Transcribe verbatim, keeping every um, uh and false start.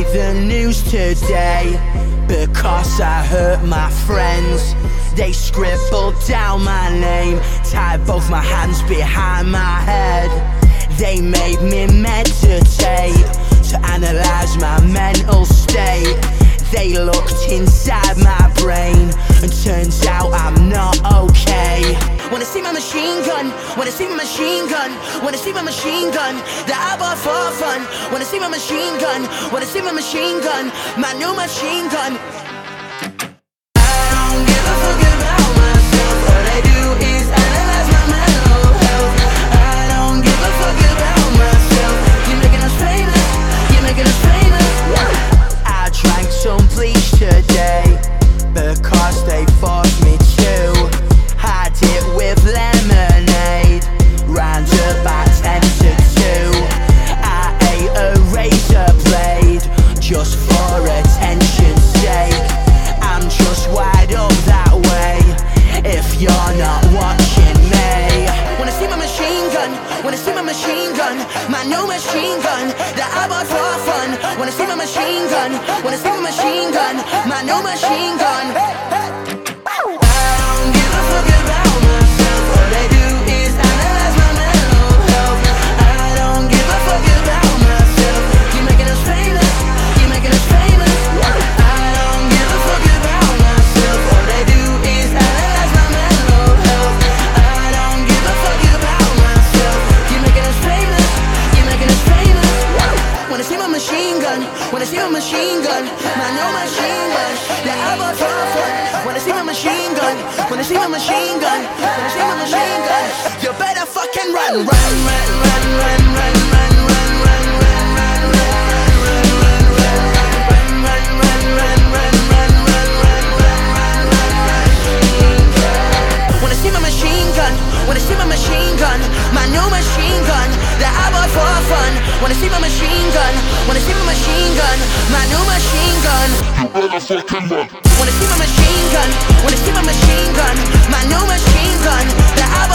the news today because I hurt my friends. They scribbled down my name, tied both my hands behind my head. They made me meditate to analyze my mental state. They looked inside my brain and turns out I'm not okay. Wanna see my machine gun, wanna see my machine gun, wanna see my machine gun that I bought for fun. Wanna see my machine gun, wanna see my machine gun, my new machine gun. I don't give a fuck about myself, all I do is analyze my mental health. I don't give a fuck about myself, you're making us famous, you're making us famous. I drank some bleach today because they forced me to. Had it with lemonade, round about ten to two. I ate a razor blade just for attention's sake. I'm just wide up that way if you're not watching me. Wanna see my machine gun, wanna see my machine gun, my new machine gun that I bought for fun. Wanna see my machine gun, wanna see my machine gun, my new machine gun. Wanna see my machine gun, my new machine gun that I bought for fun. Wanna see my machine gun, wanna see my machine gun, wanna see my machine gun. You better fucking run, run, run, run, run, run, run, run, run, run, run, Wanna see my machine gun, wanna see my machine gun, my new machine gun that I bought for fun. Wanna see my machine gun, wanna see my machine gun, my new machine gun. You better fucking run. Wanna see my machine gun, wanna see my machine gun, my new machine gun that I